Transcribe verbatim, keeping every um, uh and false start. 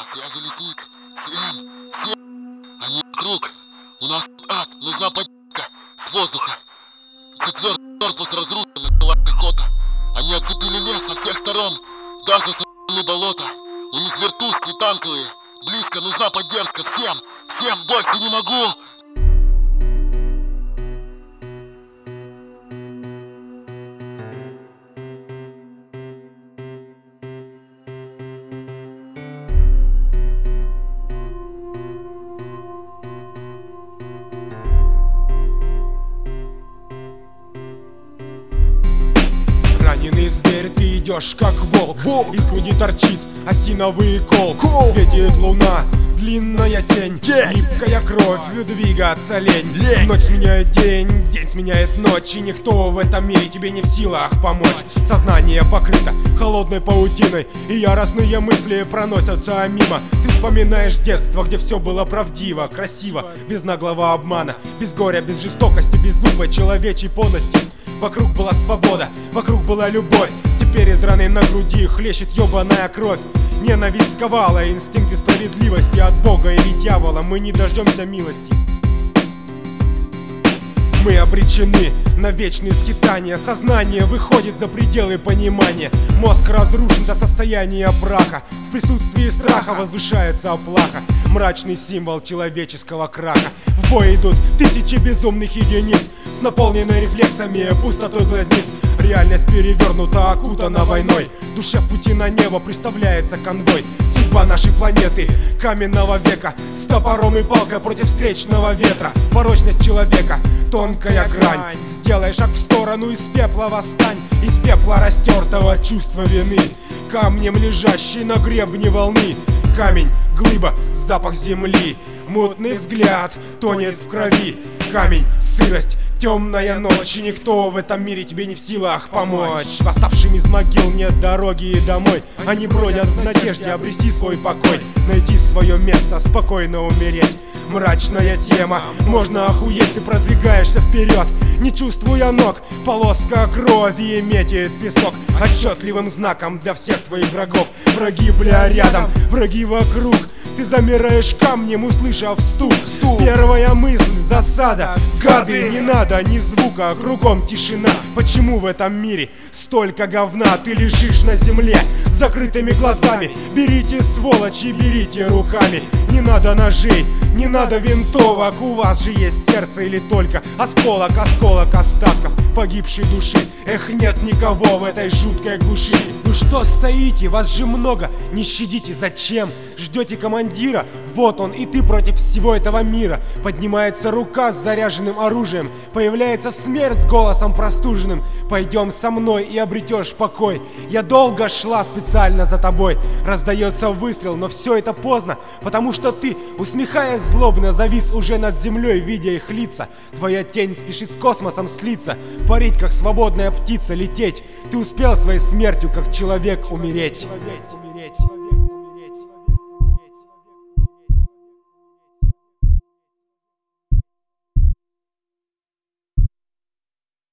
На связи летит. Всем, всем. Они вокруг. У нас ад. Нужна поддержка с воздуха. Четвертый корпус разрушен, началась охота. Они оцепили лес со всех сторон. Даже со стороны болота. У них вертушки танковые. Близко, нужна поддержка. Всем, всем, больше не могу. Раненый зверь, ты идешь как волк, волк. Из груди торчит осиновый кол, кол. Светит луна, длинная тень, тень. Липкая кровь, двигаться лень. лень Ночь сменяет день, день сменяет ночь. И никто в этом мире тебе не в силах помочь. Сознание покрыто холодной паутиной, и яростные мысли проносятся мимо. Ты вспоминаешь детство, где все было правдиво, красиво, без наглого обмана, без горя, без жестокости, без глупой человечьей полности. Вокруг была свобода, вокруг была любовь. Теперь из раны на груди хлещет ёбаная кровь. Ненависть сковала инстинкты справедливости. От Бога или дьявола мы не дождемся милости. Мы обречены на вечные скитания. Сознание выходит за пределы понимания. Мозг разрушен до состояния праха. В присутствии страха возвышается плаха. Мрачный символ человеческого краха. В бой идут тысячи безумных единиц с наполненной рефлексами пустотой глазниц. Реальность перевернута, окутана войной. Душе в пути на небо представляется конвой. Судьба нашей планеты каменного века, с топором и палкой против встречного ветра. Порочность человека, тонкая грань. Сделай шаг в сторону, из пепла восстань. Из пепла растертого чувства вины, камнем лежащий на гребне волны. Камень, глыба, запах земли. Мутный взгляд тонет в крови. Камень, сырость, темная ночь. И никто в этом мире тебе не в силах помочь. Восставшим из могил нет дороги домой. Они бродят в надежде обрести свой покой, найти свое место, спокойно умереть. Мрачная тема, можно охуеть. Ты продвигаешься вперед, не чувствуя ног. Полоска крови метит песок, отчетливым знаком для всех твоих врагов. Враги, бля, рядом, враги вокруг. Ты замираешь камнем, услышав стук. стук. Первая мысль — засада. Гады, не надо ни звука, кругом тишина. Почему в этом мире столько говна? Ты лежишь на земле с закрытыми глазами. Берите, сволочи, берите руками. Не надо ножей, не надо винтовок. У вас же есть сердце или только осколок, осколок остатков погибшей души. Эх, нет никого в этой жуткой глуши. Ну что стоите, вас же много, не щадите, зачем? Ждете командира, вот он, и ты против всего этого мира. Поднимается рука с заряженным оружием, появляется смерть с голосом простуженным. Пойдем со мной и обретешь покой. Я долго шла специально за тобой. Раздается выстрел, но все это поздно, потому что ты, усмехаясь злобно, завис уже над землей, видя их лица. Твоя тень спешит с космосом слиться, парить как свободная птица, лететь. Ты успел своей смертью как человек умереть.